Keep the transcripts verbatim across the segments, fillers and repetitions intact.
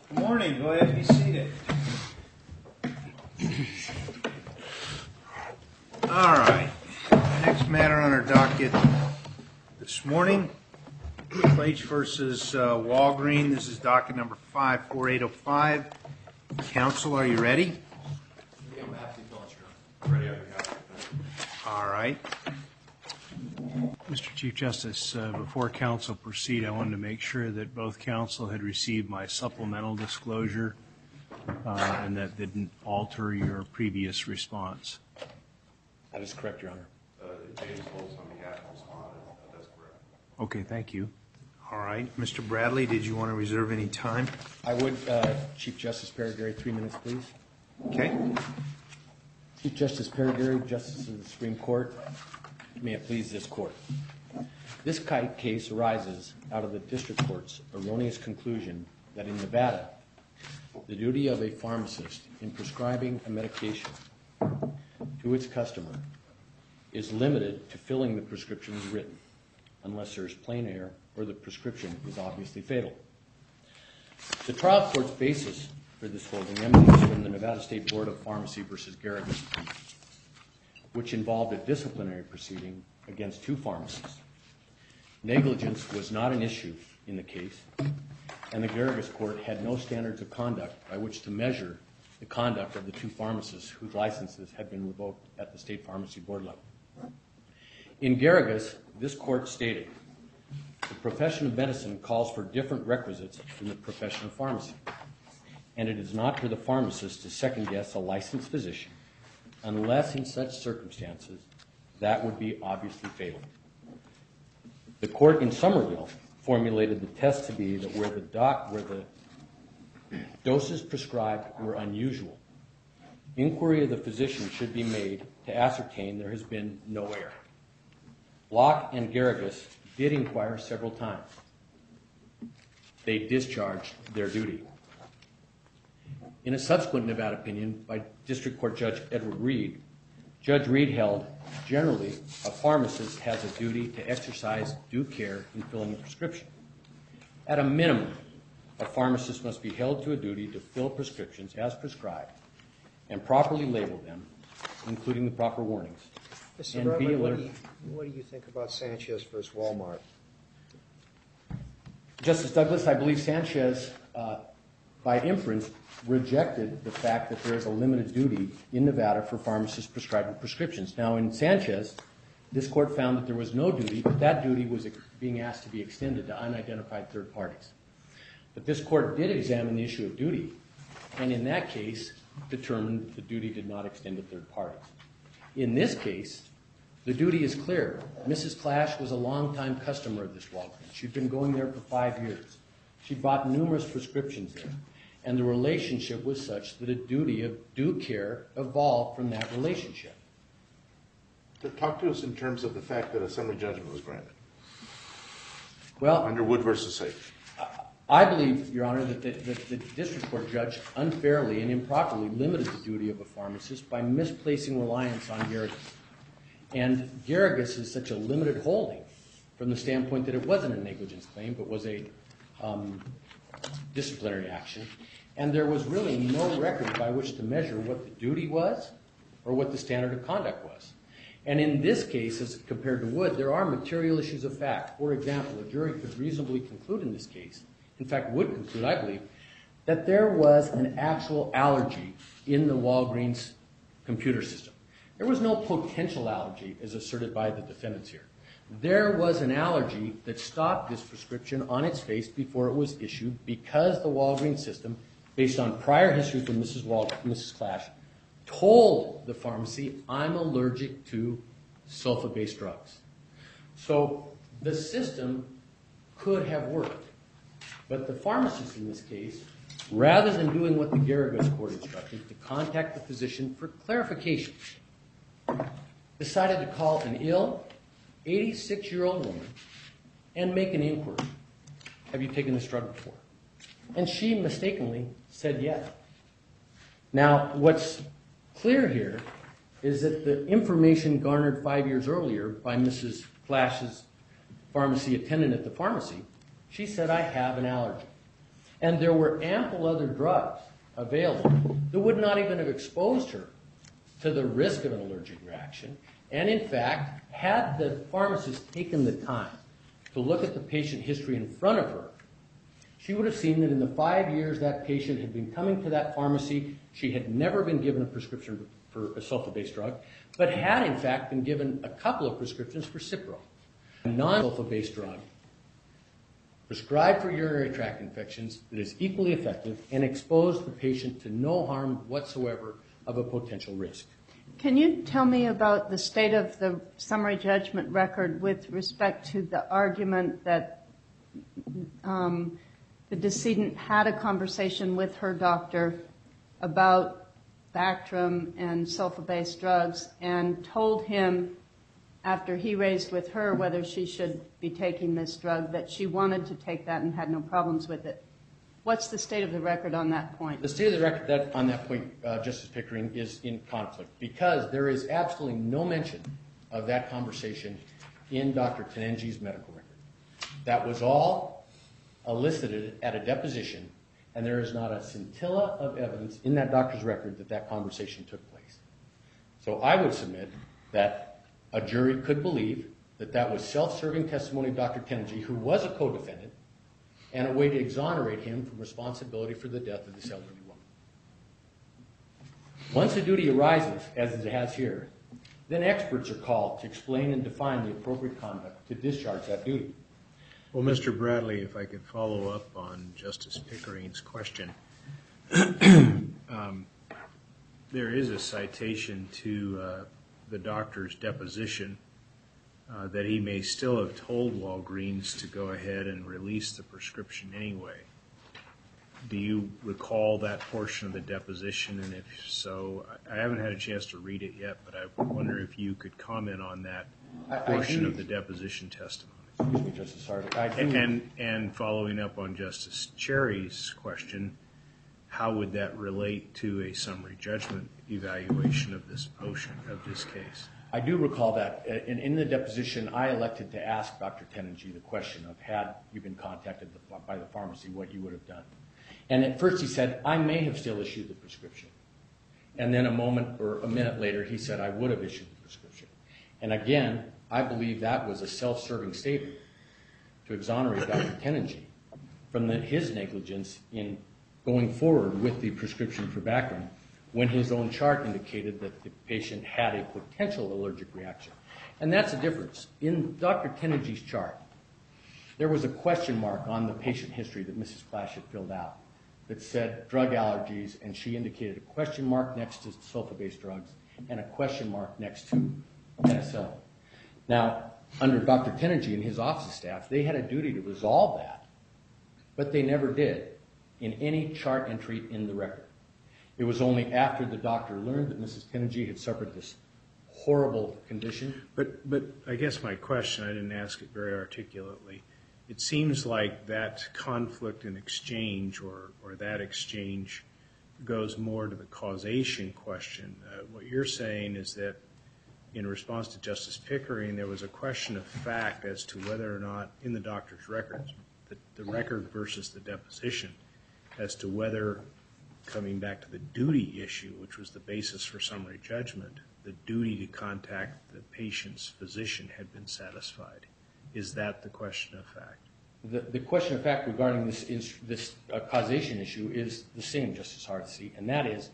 Good morning. Go ahead and be seated. All right. Next matter on our docket this morning, Claich versus uh, Walgreen. This is docket number five four eight oh five. Counsel, are you ready? Yeah, I'm happy to fill it, ready on behalf of All right. Mister Chief Justice, uh, before counsel proceed, I wanted to make sure that both counsel had received my supplemental disclosure uh, and that didn't alter your previous response. That is correct, Your Honor. Uh, James Holtz on behalf of respondent. Uh, that's correct. Okay, thank you. All right. Mister Bradley, did you want to reserve any time? I would, uh, Chief Justice Perigary, three minutes, please. Okay. Chief Justice Perigary, Justice of the Supreme Court, may it please this court. This case arises out of the district court's erroneous conclusion that in Nevada, the duty of a pharmacist in prescribing a medication to its customer is limited to filling the prescription as written, unless there is plain error or the prescription is obviously fatal. The trial court's basis for this holding emanates from the Nevada State Board of Pharmacy versus Garrigus, which involved a disciplinary proceeding against two pharmacists. Negligence was not an issue in the case, and the Garrigus court had no standards of conduct by which to measure the conduct of the two pharmacists whose licenses had been revoked at the State Pharmacy Board level. In Garrigus, this court stated, the profession of medicine calls for different requisites from the profession of pharmacy, and it is not for the pharmacist to second-guess a licensed physician unless in such circumstances that would be obviously fatal. The court in Somerville formulated the test to be that where the doc, where the doses prescribed were unusual, inquiry of the physician should be made to ascertain there has been no error. Locke and Garrigus did inquire several times. They discharged their duty. In a subsequent Nevada opinion by District Court Judge Edward Reed, Judge Reed held, generally, a pharmacist has a duty to exercise due care in filling a prescription. At a minimum, a pharmacist must be held to a duty to fill prescriptions as prescribed and properly label them, including the proper warnings. Mister And Bradley, be what alert. do, you, what do you think about Sanchez versus Walmart? Justice Douglas, I believe Sanchez, uh, by inference, rejected the fact that there is a limited duty in Nevada for pharmacists prescribing prescriptions. Now, in Sanchez, this court found that there was no duty, but that duty was being asked to be extended to unidentified third parties. But this court did examine the issue of duty, and in that case, determined the duty did not extend to third parties. In this case, the duty is clear. Missus Clash was a longtime customer of this Walgreens. She'd been going there for five years. She'd bought numerous prescriptions there. And the relationship was such that a duty of due care evolved from that relationship. Talk to us in terms of the fact that a summary judgment was granted. Well, Under Wood versus Safe. I believe, Your Honor, that the, that the district court judge unfairly and improperly limited the duty of a pharmacist by misplacing reliance on Garrigus. And Garrigus is such a limited holding from the standpoint that it wasn't a negligence claim, but was a um, disciplinary action. And there was really no record by which to measure what the duty was or what the standard of conduct was. And in this case, as compared to Wood, there are material issues of fact. For example, a jury could reasonably conclude in this case, in fact, would conclude, I believe, that there was an actual allergy in the Walgreens computer system. There was no potential allergy, as asserted by the defendants here. There was an allergy that stopped this prescription on its face before it was issued because the Walgreens system, based on prior history from Missus Wal- Missus Clash, told the pharmacy, I'm allergic to sulfa-based drugs. So the system could have worked. But the pharmacist in this case, rather than doing what the Garrigus court instructed, to contact the physician for clarification, decided to call an ill eighty-six-year-old woman and make an inquiry. Have you taken this drug before? And she mistakenly said yes. Now, what's clear here is that the information garnered five years earlier by Missus Flash's pharmacy attendant at the pharmacy, she said, I have an allergy. And there were ample other drugs available that would not even have exposed her to the risk of an allergic reaction. And in fact, had the pharmacist taken the time to look at the patient history in front of her, she would have seen that in the five years that patient had been coming to that pharmacy, she had never been given a prescription for a sulfa-based drug, but had in fact been given a couple of prescriptions for Cipro, a non-sulfa-based drug prescribed for urinary tract infections that is equally effective and exposed the patient to no harm whatsoever of a potential risk. Can you tell me about the state of the summary judgment record with respect to the argument that um, the decedent had a conversation with her doctor about Bactrim and sulfa-based drugs and told him, after he raised with her whether she should be taking this drug, that she wanted to take that and had no problems with it? What's the state of the record on that point? The state of the record that, on that point, uh, Justice Pickering, is in conflict because there is absolutely no mention of that conversation in Doctor Tenenji's medical record. That was all elicited at a deposition, and there is not a scintilla of evidence in that doctor's record that that conversation took place. So I would submit that a jury could believe that that was self-serving testimony of Doctor Tenenji, who was a co-defendant, and a way to exonerate him from responsibility for the death of this elderly woman. Once a duty arises, as it has here, then experts are called to explain and define the appropriate conduct to discharge that duty. Well, Mister Bradley, if I could follow up on Justice Pickering's question. um, there is a citation to uh, the doctor's deposition uh, that he may still have told Walgreens to go ahead and release the prescription anyway. Do you recall that portion of the deposition? And if so, I haven't had a chance to read it yet, but I wonder if you could comment on that portion of the deposition testimony. Excuse me, Justice Hardy. I do. And, and following up on Justice Cherry's question, how would that relate to a summary judgment evaluation of this motion, of this case? I do recall that. In, in the deposition, I elected to ask Doctor Tenenji the question of, had you been contacted by the pharmacy, what you would have done. And at first he said, I may have still issued the prescription. And then a moment or a minute later, he said, I would have issued the prescription. And again, I believe that was a self-serving statement to exonerate Doctor Tenenji from the, his negligence in going forward with the prescription for Bactrim when his own chart indicated that the patient had a potential allergic reaction. And that's the difference. In Doctor Tenenji's chart, there was a question mark on the patient history that Missus Clash had filled out that said drug allergies, and she indicated a question mark next to sulfa-based drugs and a question mark next to penicillin. Now, under Doctor Tenenji and his office staff, they had a duty to resolve that, but they never did in any chart entry in the record. It was only after the doctor learned that Missus Tenenji had suffered this horrible condition. But, but I guess my question, I didn't ask it very articulately. It seems like that conflict in exchange or, or that exchange goes more to the causation question. Uh, what you're saying is that in response to Justice Pickering, there was a question of fact as to whether or not in the doctor's records, the, the record versus the deposition, as to whether, coming back to the duty issue, which was the basis for summary judgment, the duty to contact the patient's physician had been satisfied. Is that the question of fact? The, the question of fact regarding this, is, this uh, causation issue is the same, Justice Hardesty, and that is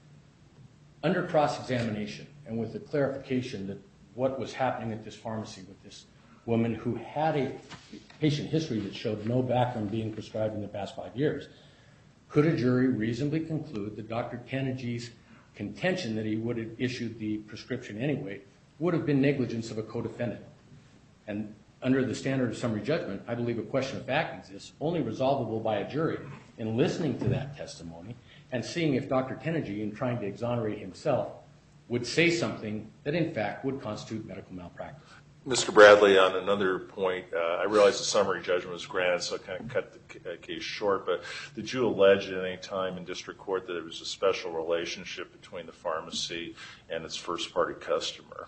under cross-examination and with the clarification that what was happening at this pharmacy with this woman who had a patient history that showed no Bactrim being prescribed in the past five years, could a jury reasonably conclude that Doctor Tenenji's contention that he would have issued the prescription anyway would have been negligence of a co-defendant? And under the standard of summary judgment, I believe a question of fact exists, only resolvable by a jury in listening to that testimony and seeing if Doctor Tenenji, in trying to exonerate himself, would say something that in fact would constitute medical malpractice. Mister Bradley, on another point, uh, I realize the summary judgment was granted, so I kind of cut the case short, but did you allege at any time in district court that there was a special relationship between the pharmacy and its first-party customer?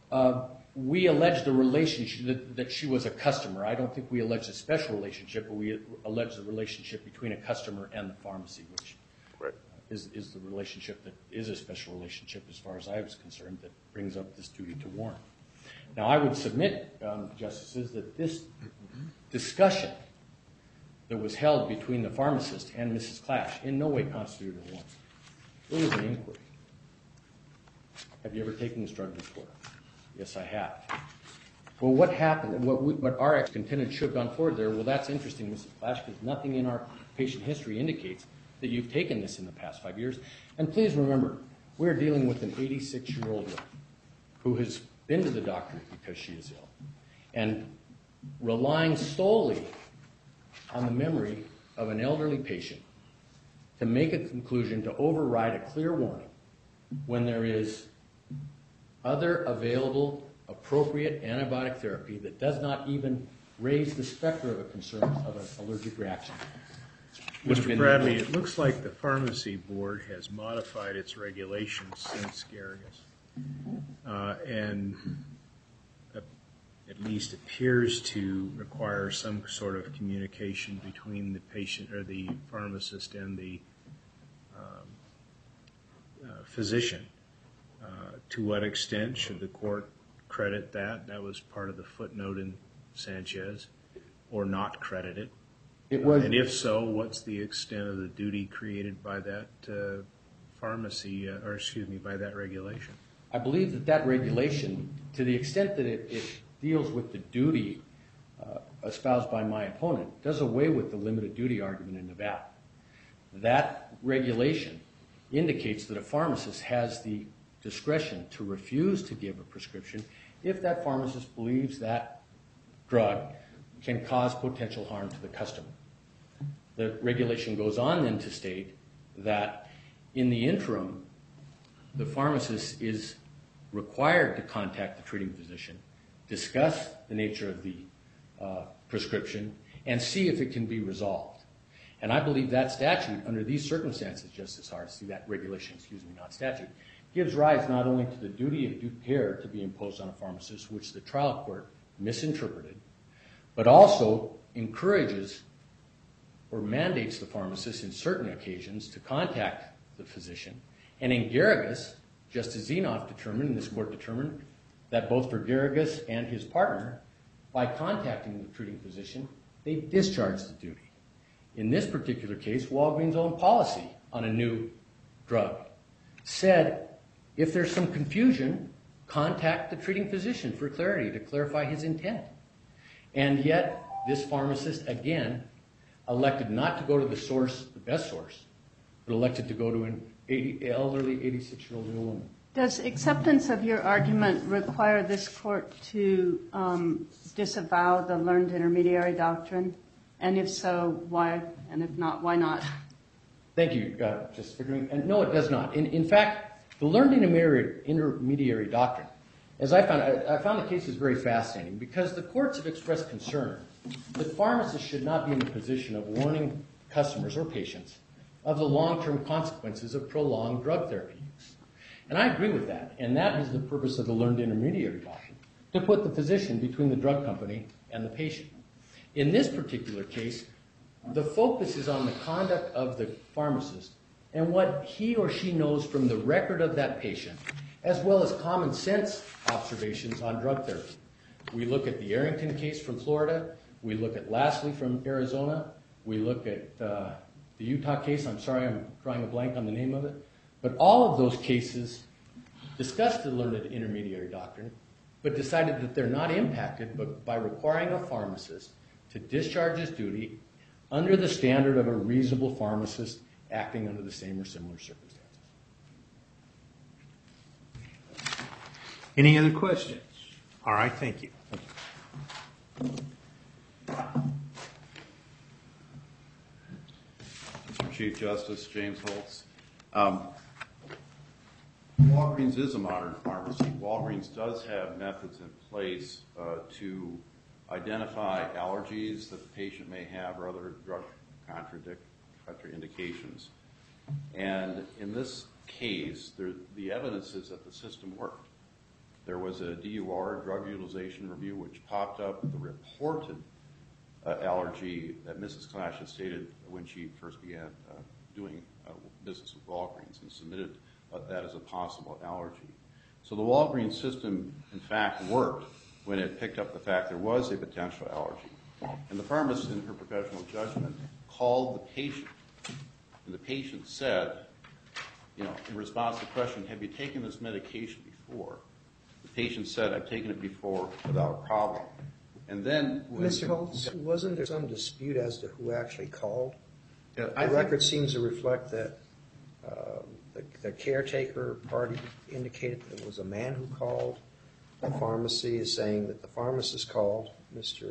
Uh, we alleged a relationship, that, that she was a customer. I don't think we alleged a special relationship, but we alleged a relationship between a customer and the pharmacy, which Right. is, is the relationship that is a special relationship as far as I was concerned that brings up this duty to warn. Now, I would submit, um, Justices, that this discussion that was held between the pharmacist and Missus Clash in no way constituted a warrant. It was an inquiry. Have you ever taken this drug before? Yes, I have. Well, what happened, what, we, what our ex-contendent should have gone forward there, well, that's interesting, Missus Clash, because nothing in our patient history indicates that you've taken this in the past five years. And please remember, we're dealing with an eighty-six-year-old woman who has been to the doctor because she is ill and relying solely on the memory of an elderly patient to make a conclusion to override a clear warning when there is other available appropriate antibiotic therapy that does not even raise the specter of a concern of an allergic reaction. Mister Bradley, it looks like the pharmacy board has modified its regulations since Garrigus, uh, and uh, at least appears to require some sort of communication between the patient or the pharmacist and the um, uh, physician. Uh, to what extent should the court credit that? That was part of the footnote in Sanchez, or not credit it? It was, And if so, what's the extent of the duty created by that uh, pharmacy, uh, or excuse me, by that regulation? I believe that that regulation, to the extent that it, it deals with the duty uh, espoused by my opponent, does away with the limited duty argument in Nevada. That regulation indicates that a pharmacist has the discretion to refuse to give a prescription if that pharmacist believes that drug can cause potential harm to the customer. The regulation goes on then to state that in the interim, the pharmacist is required to contact the treating physician, discuss the nature of the uh, prescription, and see if it can be resolved. And I believe that statute, under these circumstances, Justice Hardesty, that regulation, excuse me, not statute, gives rise not only to the duty of due care to be imposed on a pharmacist, which the trial court misinterpreted, but also encourages or mandates the pharmacist in certain occasions to contact the physician. And in Garrigus, Justice Zinoff determined, and this court determined, that both for Garrigus and his partner, by contacting the treating physician, they discharged the duty. In this particular case, Walgreens' own policy on a new drug said, if there's some confusion, contact the treating physician for clarity to clarify his intent. And yet, this pharmacist, again, elected not to go to the source, the best source, but elected to go to an eighty, elderly eighty-six-year-old woman. Does acceptance of your argument require this court to um, disavow the learned intermediary doctrine? And if so, why? And if not, why not? Thank you, uh, Justice Pickering. And no, it does not. In, in fact, the learned intermediary, intermediary doctrine, as I found, I, I found the case is very fascinating because the courts have expressed concern that pharmacists should not be in the position of warning customers or patients of the long-term consequences of prolonged drug therapy use. And I agree with that, and that is the purpose of the learned intermediary doctrine, to put the physician between the drug company and the patient. In this particular case, the focus is on the conduct of the pharmacist and what he or she knows from the record of that patient, as well as common sense observations on drug therapy. We look at the Arrington case from Florida. We look at Lastly from Arizona. We look at uh, the Utah case. I'm sorry, I'm drawing a blank on the name of it. But all of those cases discussed the learned intermediary doctrine, but decided that they're not impacted but by requiring a pharmacist to discharge his duty under the standard of a reasonable pharmacist acting under the same or similar circumstances. Any other questions? All right, thank you. Mister Chief Justice, James Holtz. Um, Walgreens is a modern pharmacy. Walgreens does have methods in place uh, to identify allergies that the patient may have or other drug contradict, contraindications. And in this case, there, the evidence is that the system worked. There was a D U R, drug utilization review, which popped up the reported uh, allergy that Missus Clash had stated when she first began uh, doing uh, business with Walgreens and submitted uh, that as a possible allergy. So the Walgreens system, in fact, worked when it picked up the fact there was a potential allergy. And the pharmacist, in her professional judgment, called the patient. And the patient said, you know, in response to the question, have you taken this medication before? The patient said, I've taken it before without a problem. And then... when Mister Holtz, wasn't there some dispute as to who actually called? Yeah, The I think- record seems to reflect that uh, the, the caretaker party indicated that it was a man who called. The pharmacy is saying that the pharmacist called. Mister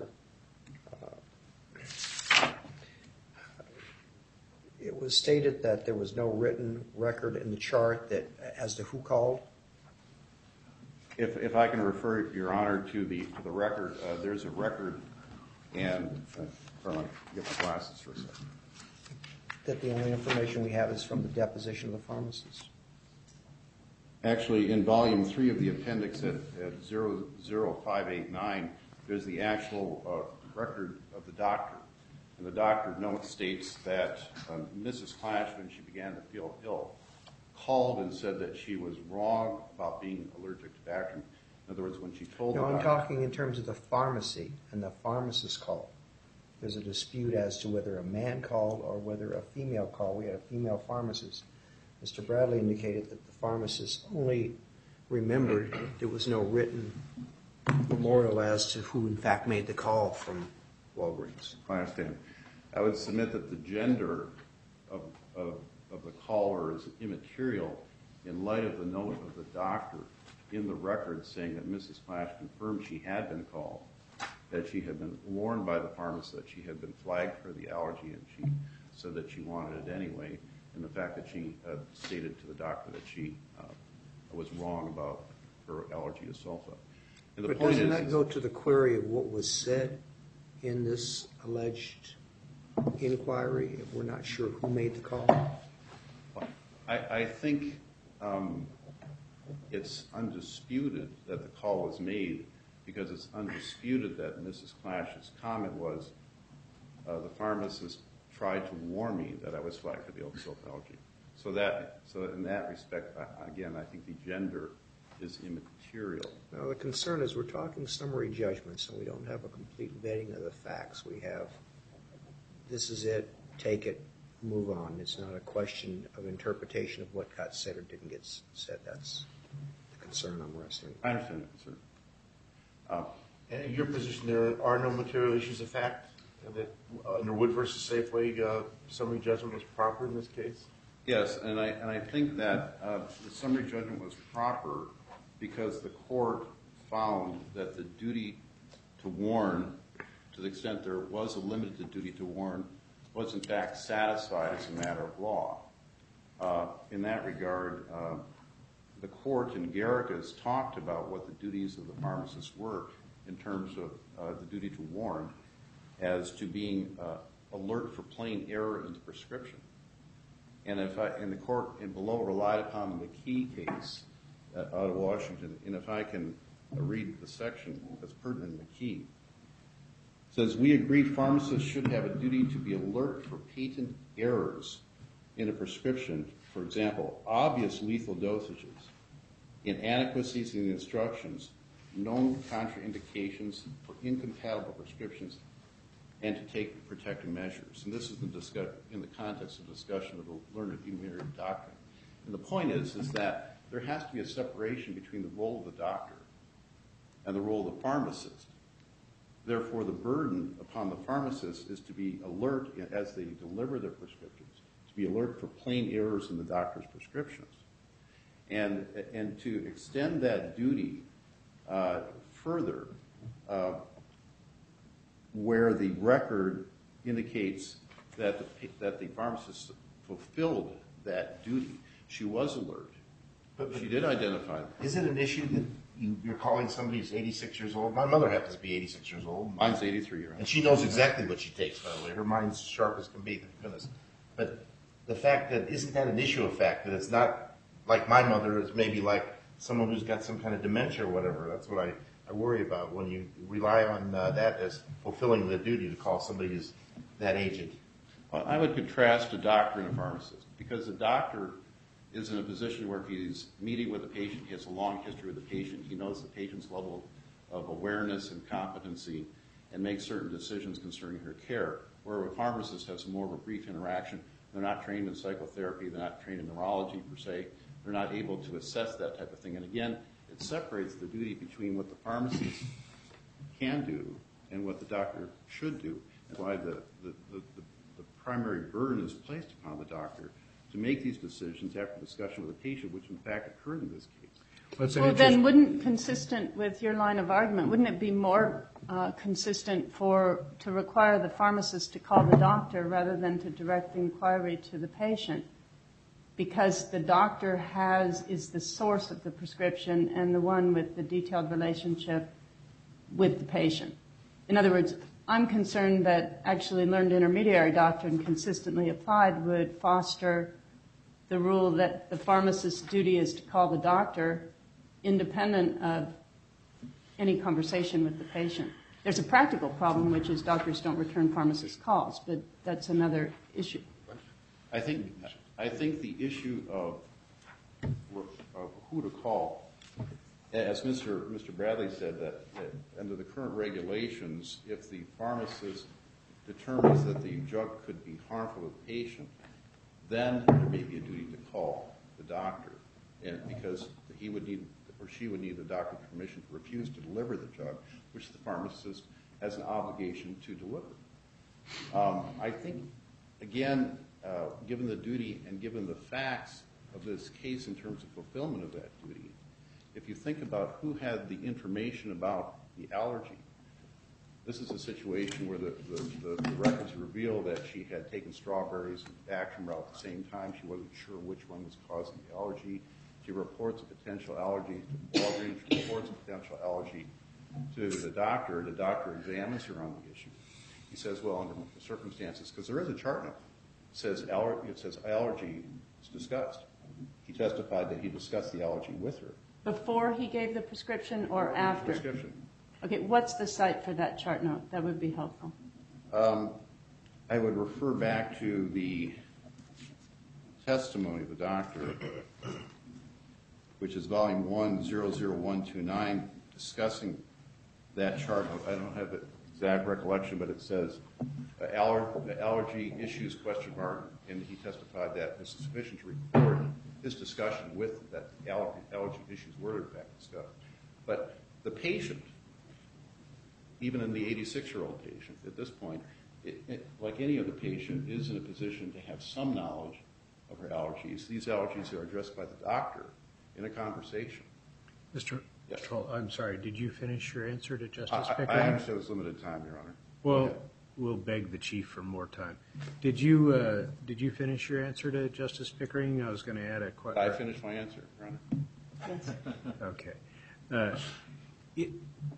Uh, it was stated that there was no written record in the chart that as to who called. If, if I can refer, Your Honor, to the to the record, uh, there's a record, and uh, hold on, get my glasses for a second. That the only information we have is from the deposition of the pharmacist. Actually, in volume three of the appendix at, at zero zero five eight nine, there's the actual uh, record of the doctor. And the doctor note states that um, Missus Clash, when she began to feel ill, called and said that she was wrong about being allergic to Bactrim. In other words, when she told No, the I'm doctor... talking in terms of the pharmacy and the pharmacist call. There's a dispute as to whether a man called or whether a female called. We had a female pharmacist. Mister Bradley indicated that the pharmacist only remembered there was no written memorial as to who in fact made the call from Walgreens. I understand. I would submit that the gender of, of, of the caller is immaterial in light of the note of the doctor in the record saying that Missus Clash confirmed she had been called, that she had been warned by the pharmacist that she had been flagged for the allergy, and she said that she wanted it anyway, and the fact that she uh, stated to the doctor that she uh, was wrong about her allergy to sulfa. And the But point doesn't is, that go to the query of what was said in this alleged inquiry if we're not sure who made the call? I, I think um, it's undisputed that the call was made because it's undisputed that Missus Clash's comment was, uh, the pharmacist tried to warn me that I was flagged for the sulfa allergy. So that, so in that respect, I, again, I think the gender is immaterial. Now, the concern is we're talking summary judgment, so we don't have a complete vetting of the facts. We have, this is it, take it, move on. It's not a question of interpretation of what got said or didn't get said. That's the concern I'm resting. I understand the concern. Uh, And in your position, there are no material issues of fact, and that uh, under Wood versus Safeway, uh, summary judgment was proper in this case? Yes, and I, and I think that uh, the summary judgment was proper because the court found that the duty to warn, to the extent there was a limited duty to warn, was in fact satisfied as a matter of law. Uh, in that regard, uh, the court in Garrick has talked about what the duties of the pharmacist were in terms of uh, the duty to warn as to being uh, alert for plain error in the prescription. And if I, and the court in below relied upon the McKee case uh, out of Washington, and if I can uh, read the section that's pertinent in McKee, it says, we agree pharmacists should have a duty to be alert for patent errors in a prescription, for example, obvious lethal dosages, inadequacies in the instructions, known contraindications for incompatible prescriptions, and to take protective measures. And this is the discuss- in the context of discussion of the learned immunity doctrine. And the point is, is that there has to be a separation between the role of the doctor and the role of the pharmacist. Therefore, the burden upon the pharmacist is to be alert as they deliver their prescriptions, to be alert for plain errors in the doctor's prescriptions. And, and to extend that duty uh, further, uh, where the record indicates that the, that the pharmacist fulfilled that duty. She was alert. But, but she did identify them. Is it an issue that you, you're calling somebody who's eighty-six years old? My mother happens to be eighty-six years old. Mine's eighty-three year old. And she knows exactly what she takes, by the way. Her mind's sharp as can be, thank goodness. But the fact that, isn't that an issue of fact, that it's not like my mother, it's maybe like someone who's got some kind of dementia or whatever. That's what I, I worry about when you rely on uh, that as fulfilling the duty to call somebody who's that aged. Well, I would contrast a doctor and a pharmacist, because the doctor is in a position where if he's meeting with the patient, he has a long history with the patient, he knows the patient's level of awareness and competency, and makes certain decisions concerning her care. Where a pharmacist has more of a brief interaction, they're not trained in psychotherapy, they're not trained in neurology per se, they're not able to assess that type of thing. And again, it separates the duty between what the pharmacist can do and what the doctor should do. That's why the, the, the, the, the primary burden is placed upon the doctor to make these decisions after discussion with the patient, which in fact occurred in this case. Well, Well, then wouldn't, consistent with your line of argument, wouldn't it be more uh, consistent for, to require the pharmacist to call the doctor rather than to direct the inquiry to the patient? Because the doctor has, is the source of the prescription and the one with the detailed relationship with the patient. In other words, I'm concerned that actually learned intermediary doctrine consistently applied would foster the rule that the pharmacist's duty is to call the doctor independent of any conversation with the patient. There's a practical problem, which is doctors don't return pharmacist calls, but that's another issue. I think I think the issue of, of who to call, as Mister Mister Bradley said, that, that under the current regulations, if the pharmacist determines that the drug could be harmful to the patient, then there may be a duty to call the doctor, and because he would need or she would need the doctor's permission to refuse to deliver the drug, which the pharmacist has an obligation to deliver. Um, I think, again, uh, given the duty and given the facts of this case in terms of fulfillment of that duty, if you think about who had the information about the allergy, this is a situation where the, the, the, the records reveal that she had taken strawberries and Bactrim at the same time. She wasn't sure which one was causing the allergy. She reports a potential allergy to Walgreens. She reports a potential allergy to the doctor. The doctor examines her on the issue. He says, well, under the circumstances, because there is a chart note, it says, aller- it says allergy is discussed. He testified that he discussed the allergy with her. Before he gave the prescription or after? Prescription. Okay, what's the site for that chart note? That would be helpful. Um, I would refer back to the testimony of the doctor, which is volume one, zero zero one two nine, discussing that chart note. I don't have the exact recollection, but it says uh, aller- allergy issues question mark, and he testified that it's sufficient to record his discussion with that allergy, allergy issues were in fact discussed. But the patient, even in the eighty-six-year-old patient at this point, it, it, like any other patient, is in a position to have some knowledge of her allergies. These allergies are addressed by the doctor in a conversation. Mister Yes. Troll, I'm sorry, did you finish your answer to Justice I, Pickering? I understand it was limited time, Your Honor. Well, Yeah. we'll beg the chief for more time. Did you uh, did you finish your answer to Justice Pickering? I was going to add a question. Did I finish my answer, Your Honor? Yes. Okay. Uh, it,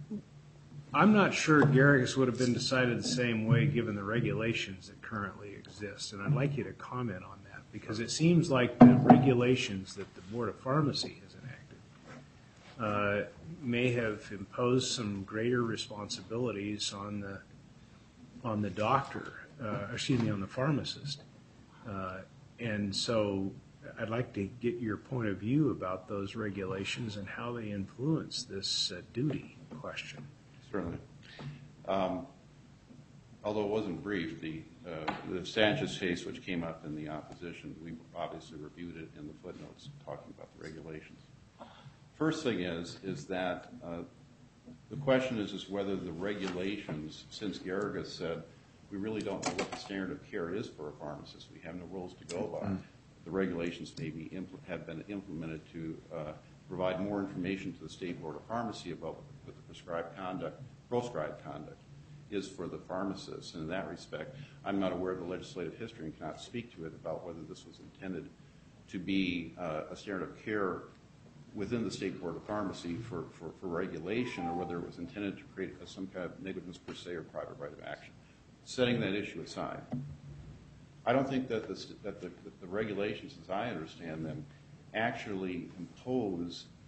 I'm not sure Garrigus would have been decided the same way given the regulations that currently exist, and I'd like you to comment on that, because it seems like the regulations that the Board of Pharmacy has enacted uh, may have imposed some greater responsibilities on the on the doctor, uh, excuse me, on the pharmacist. Uh, and so I'd like to get your point of view about those regulations and how they influence this uh, duty question. Certainly. Um, although it wasn't brief, the, uh, the Sanchez case, which came up in the opposition, we obviously reviewed it in the footnotes talking about the regulations. First thing is, is that uh, the question is, is whether the regulations, since Garrigus said, we really don't know what the standard of care is for a pharmacist. We have no rules to go by. Mm. The regulations may be impl- have been implemented to uh, provide more information to the State Board of Pharmacy about what the prescribed conduct, proscribed conduct is for the pharmacist. And in that respect, I'm not aware of the legislative history and cannot speak to it about whether this was intended to be uh, a standard of care within the State Board of Pharmacy for, for, for regulation, or whether it was intended to create a, some kind of negligence per se or private right of action. Setting that issue aside, I don't think that, this, that, the, that the regulations, as I understand them, actually impose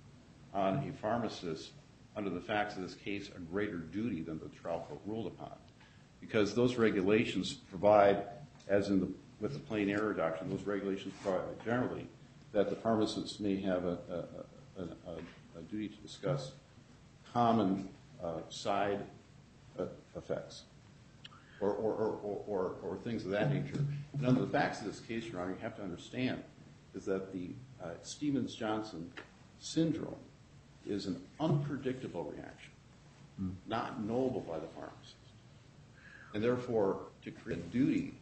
on a pharmacist, under the facts of this case, a greater duty than the trial court ruled upon. Because those regulations provide, as in the, with the plain error doctrine, those regulations provide generally that the pharmacist may have a, a, a, a, a duty to discuss common uh, side uh, effects or or, or, or, or or things of that nature. And under the facts of this case, Your Honor, you have to understand is that the uh, Stevens-Johnson syndrome is an unpredictable reaction, mm. not knowable by the pharmacist. And therefore, to create a duty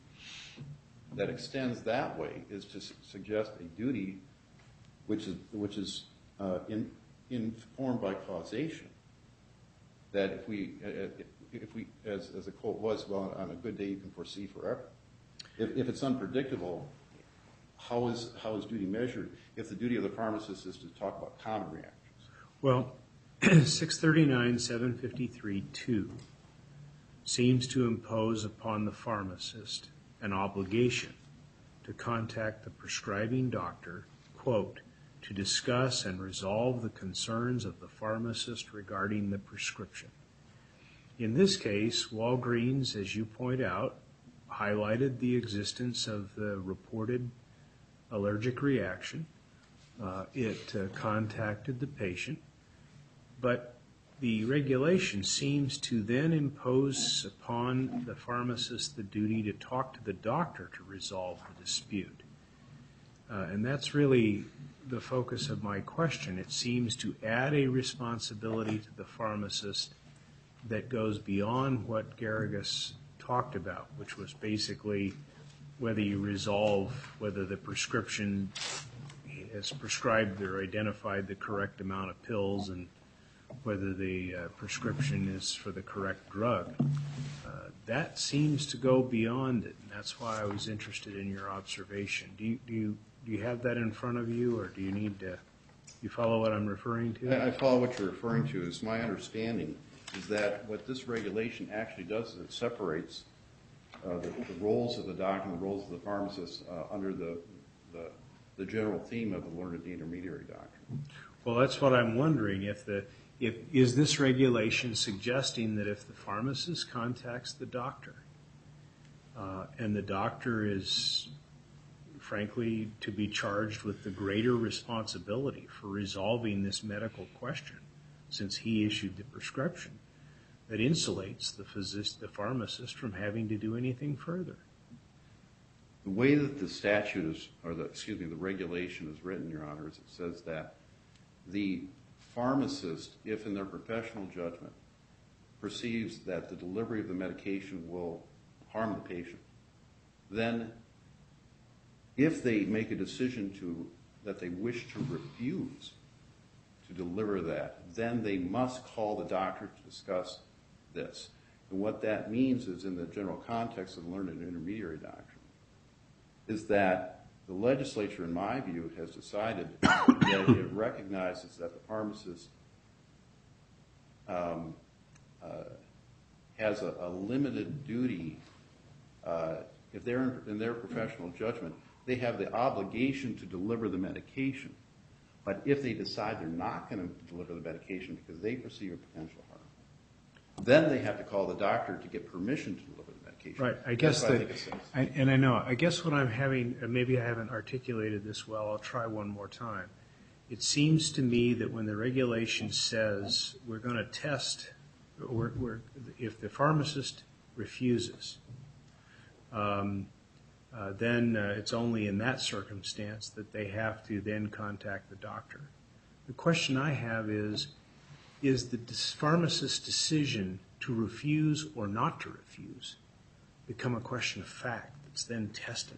that extends that way is to su- suggest a duty which is which is uh, in, informed by causation. That if we, uh, if we, as, as the quote was, well, on a good day you can foresee forever. If, if it's unpredictable, how is how is duty measured if the duty of the pharmacist is to talk about common reactions? Well, six thirty-nine, seven fifty-three, two seems to impose upon the pharmacist an obligation to contact the prescribing doctor, quote, to discuss and resolve the concerns of the pharmacist regarding the prescription. In this case, Walgreens, as you point out, highlighted the existence of the reported allergic reaction. Uh, it uh, contacted the patient, but the regulation seems to then impose upon the pharmacist the duty to talk to the doctor to resolve the dispute. Uh, and that's really the focus of my question. It seems to add a responsibility to the pharmacist that goes beyond what Garrigus talked about, which was basically whether you resolve whether the prescription has prescribed or identified the correct amount of pills and whether the uh, prescription is for the correct drug. Uh, that seems to go beyond it, and that's why I was interested in your observation. Do you, do you, do you have that in front of you, or do you need to, you follow what I'm referring to? I, I follow what you're referring to. Is my understanding is that what this regulation actually does is it separates uh, the, the roles of the doctor and the roles of the pharmacist uh, under the, the the general theme of the learned intermediary doctrine. Well, that's what I'm wondering. If the if is this regulation suggesting that if the pharmacist contacts the doctor uh, and the doctor is, frankly, to be charged with the greater responsibility for resolving this medical question, since he issued the prescription, that insulates the physician, the pharmacist from having to do anything further? The way that the statute is, or the, excuse me, the regulation is written, Your Honor, is it says that the pharmacist, if in their professional judgment, perceives that the delivery of the medication will harm the patient, then if they make a decision to that they wish to refuse to deliver that, then they must call the doctor to discuss this. And what that means is, in the general context of the learned intermediary doctrine, is that the legislature, in my view, has decided that it recognizes that the pharmacist um, uh, has a, a limited duty. Uh, if they're in, in their professional judgment, they have the obligation to deliver the medication. But if they decide they're not going to deliver the medication because they perceive a potential harm, then they have to call the doctor to get permission to deliver the medication. Right. I guess That's what I that, think it says. I, and I know, I guess what I'm having, maybe I haven't articulated this well, I'll try one more time. It seems to me that when the regulation says we're going to test, we're, we're, if the pharmacist refuses, um, uh, then uh, it's only in that circumstance that they have to then contact the doctor. The question I have is, is the pharmacist's decision to refuse or not to refuse become a question of fact that's then tested?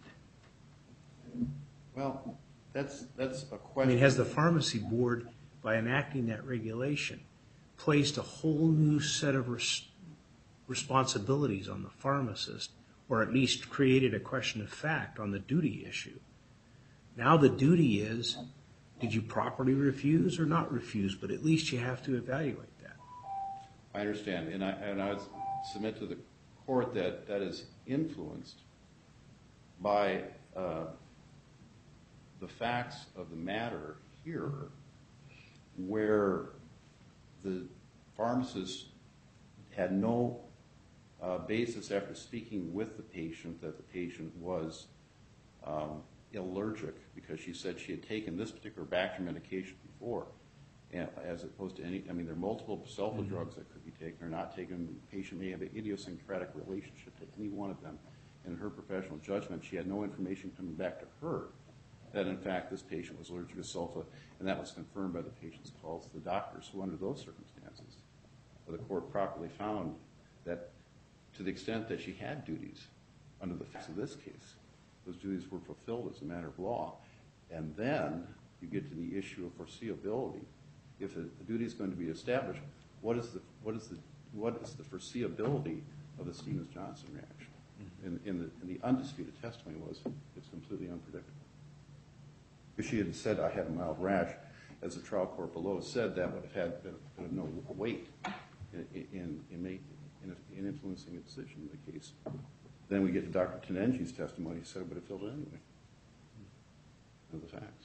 Well, that's that's a I question. mean, has the pharmacy board, by enacting that regulation, placed a whole new set of res- responsibilities on the pharmacist, or at least created a question of fact on the duty issue? Now the duty is, did you properly refuse or not refuse? But at least you have to evaluate that. I understand, and I and I would submit to the court that that is influenced by uh, the facts of the matter here, where the pharmacist had no uh, basis after speaking with the patient that the patient was um, allergic, because she said she had taken this particular Bactrim medication before, and as opposed to any, I mean, there are multiple sulfa mm-hmm. drugs that could be taken or not taken. The patient may have an idiosyncratic relationship to any one of them. In her professional judgment, she had no information coming back to her that, in fact, this patient was allergic to sulfa, and that was confirmed by the patient's calls to the doctors. So under those circumstances, the court properly found that to the extent that she had duties under the facts of this case, those duties were fulfilled as a matter of law. And then you get to the issue of foreseeability. If a, a duty is going to be established, what is the what is the what is the foreseeability of the Stevens-Johnson reaction? Mm-hmm. And, and, the, and the undisputed testimony was it's completely unpredictable. If she had said I had a mild rash, as the trial court below said, that would have had been, been of no weight in in in, making, in, in influencing a decision in the case. Then we get to Doctor Tenenji's testimony. He said it would have filled it anyway. Of the facts.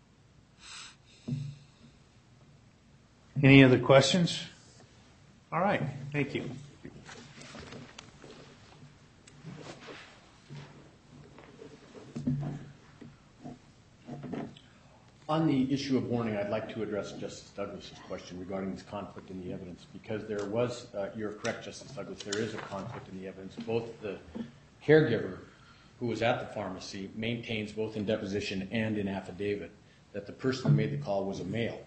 Any other questions? All right. Thank you. On the issue of warning, I'd like to address Justice Douglas's question regarding this conflict in the evidence, because there was, uh, you're correct, Justice Douglas, there is a conflict in the evidence. Both the caregiver who was at the pharmacy maintains, both in deposition and in affidavit, that the person who made the call was a male.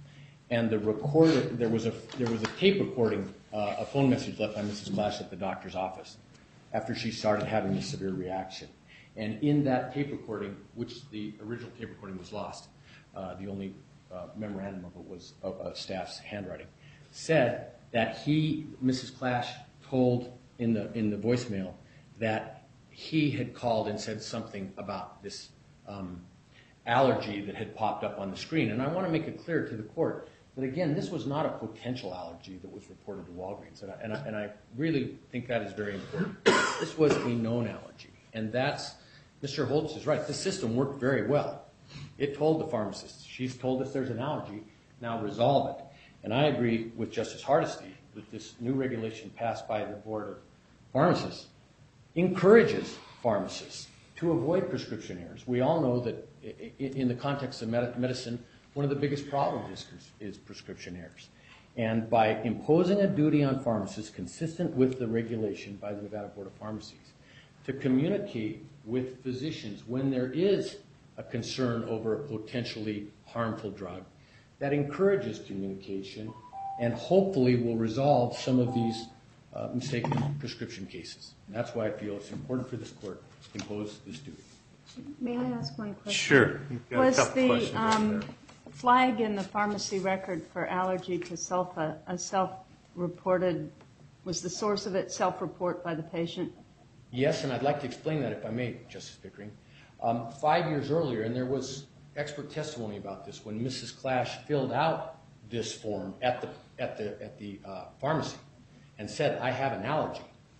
And the recorder, there was a there was a tape recording, uh, a phone message left by Missus Clash at the doctor's office after she started having a severe reaction. And in that tape recording, which the original tape recording was lost, uh, the only uh, memorandum of it was uh, uh, staff's handwriting, said that he, Missus Clash, told in the in the voicemail that he had called and said something about this um, allergy that had popped up on the screen. And I want to make it clear to the court that, again, this was not a potential allergy that was reported to Walgreens. And I, and I, and I really think that is very important. This was a known allergy. And that's, Mister Holtz is right. The system worked very well. It told the pharmacist, she's told us there's an allergy, now resolve it. And I agree with Justice Hardesty that this new regulation passed by the Board of Pharmacists encourages pharmacists to avoid prescription errors. We all know that in the context of medicine, one of the biggest problems is, is prescription errors. And by imposing a duty on pharmacists consistent with the regulation by the Nevada Board of Pharmacies to communicate with physicians when there is a concern over a potentially harmful drug, that encourages communication and hopefully will resolve some of these uh, mistaken prescription cases. And that's why I feel it's important for this court to impose this duty. May I ask one question? Sure. You've got a Was couple the questions right um, there. flag in the pharmacy record for allergy to sulfa a self-reported, was the source of it self-report by the patient? Yes, and I'd like to explain that if I may, Justice Pickering. Um, five years earlier, and there was expert testimony about this, when Missus Clash filled out this form at the, at the, at the uh, pharmacy and said, I have an allergy.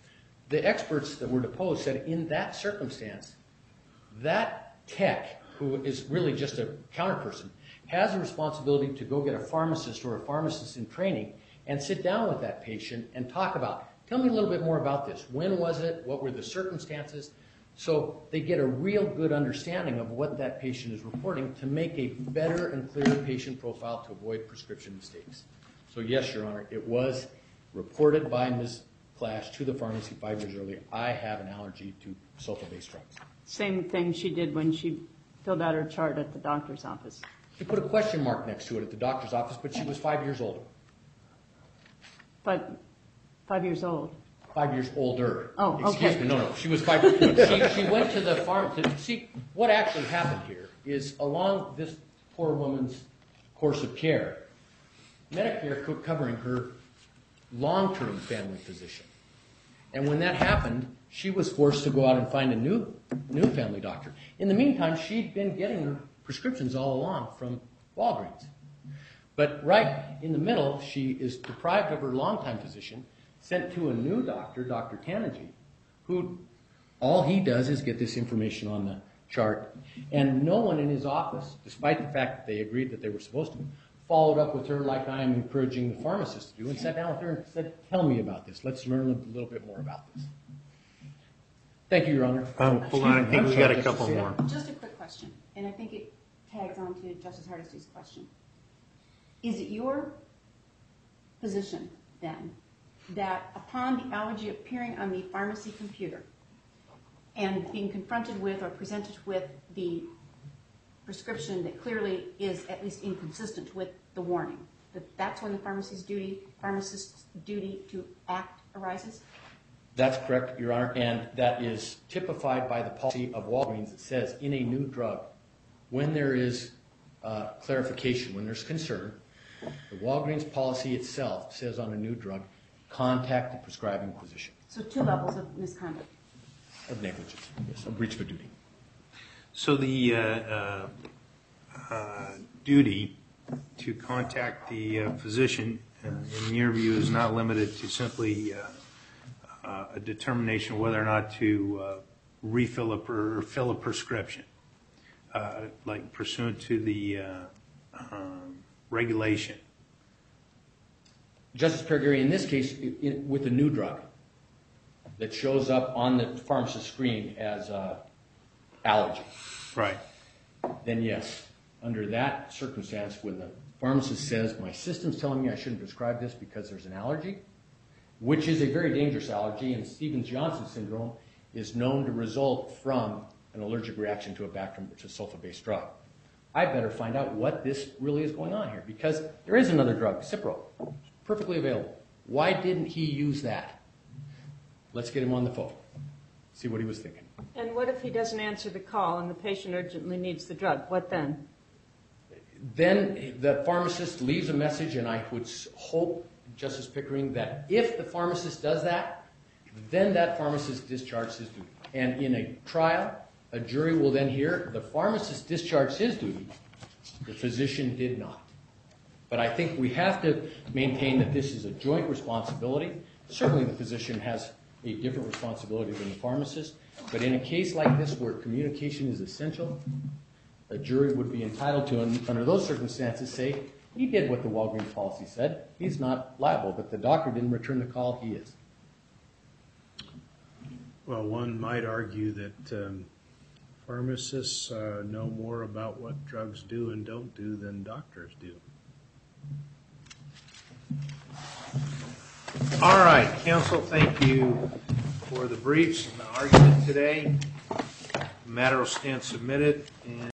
The experts that were deposed said in that circumstance, that tech, who is really just a counter person, has a responsibility to go get a pharmacist or a pharmacist in training and sit down with that patient and talk about, tell me a little bit more about this. When was it? What were the circumstances? So they get a real good understanding of what that patient is reporting to make a better and clearer patient profile to avoid prescription mistakes. So yes, Your Honor, it was reported by Miz Clash to the pharmacy five years earlier, I have an allergy to sulfa-based drugs. Same thing she did when she filled out her chart at the doctor's office. She put a question mark next to it at the doctor's office, but she was five years older. But five years old. Five years older. Oh, okay. Excuse me, no, no, she was five years old. She, she went to the farm to see what actually happened here is along this poor woman's course of care, Medicare quit covering her long-term family physician. And when that happened, she was forced to go out and find a new, new family doctor. In the meantime, she'd been getting her prescriptions all along from Walgreens. But right in the middle, she is deprived of her longtime physician, sent to a new doctor, Doctor Tanerjee, who all he does is get this information on the chart. And no one in his office, despite the fact that they agreed that they were supposed to, followed up with her like I am encouraging the pharmacist to do and sat down with her and said, tell me about this. Let's learn a little bit more about this. Thank you, Your Honor. Um, hold on, I think we got a couple more. Just a quick question, and I think it tags on to Justice Hardisty's question. Is it your position, then, that upon the allergy appearing on the pharmacy computer and being confronted with or presented with the prescription that clearly is at least inconsistent with the warning, that that's when the pharmacy's duty, pharmacist's duty to act arises? That's correct, Your Honor, and that is typified by the policy of Walgreens that says in a new drug, when there is uh, clarification, when there's concern, the Walgreens policy itself says on a new drug, contact the prescribing physician. So two levels of misconduct. Of negligence, yes, of breach of duty. So the uh, uh, uh, duty to contact the uh, physician, uh, in your view, is not limited to simply uh, uh, a determination whether or not to uh, refill a per, or fill a prescription, uh, like pursuant to the uh, um, regulation. Justice Periguri, in this case, in, with a new drug that shows up on the pharmacist's screen as uh, allergy, Right. then yes, under that circumstance, when the pharmacist says, my system's telling me I shouldn't prescribe this because there's an allergy, which is a very dangerous allergy, and Stevens-Johnson syndrome is known to result from an allergic reaction to a Bactrim, which is a sulfa-based drug. I better find out what this really is going on here, because there is another drug, Cipro, perfectly available. Why didn't he use that? Let's get him on the phone, see what he was thinking. And what if he doesn't answer the call and the patient urgently needs the drug? What then? Then the pharmacist leaves a message, and I would hope, Justice Pickering, that if the pharmacist does that, then that pharmacist discharges his duty. And in a trial, a jury will then hear the pharmacist discharged his duty, the physician did not. But I think we have to maintain that this is a joint responsibility. Certainly the physician has a different responsibility than the pharmacist, but in a case like this where communication is essential, a jury would be entitled to, under those circumstances, say, he did what the Walgreens policy said, he's not liable, but the doctor didn't return the call, he is. Well, one might argue that um, pharmacists uh, know more about what drugs do and don't do than doctors do. All right, counsel, thank you for the briefs and the argument today. The matter will stand submitted. And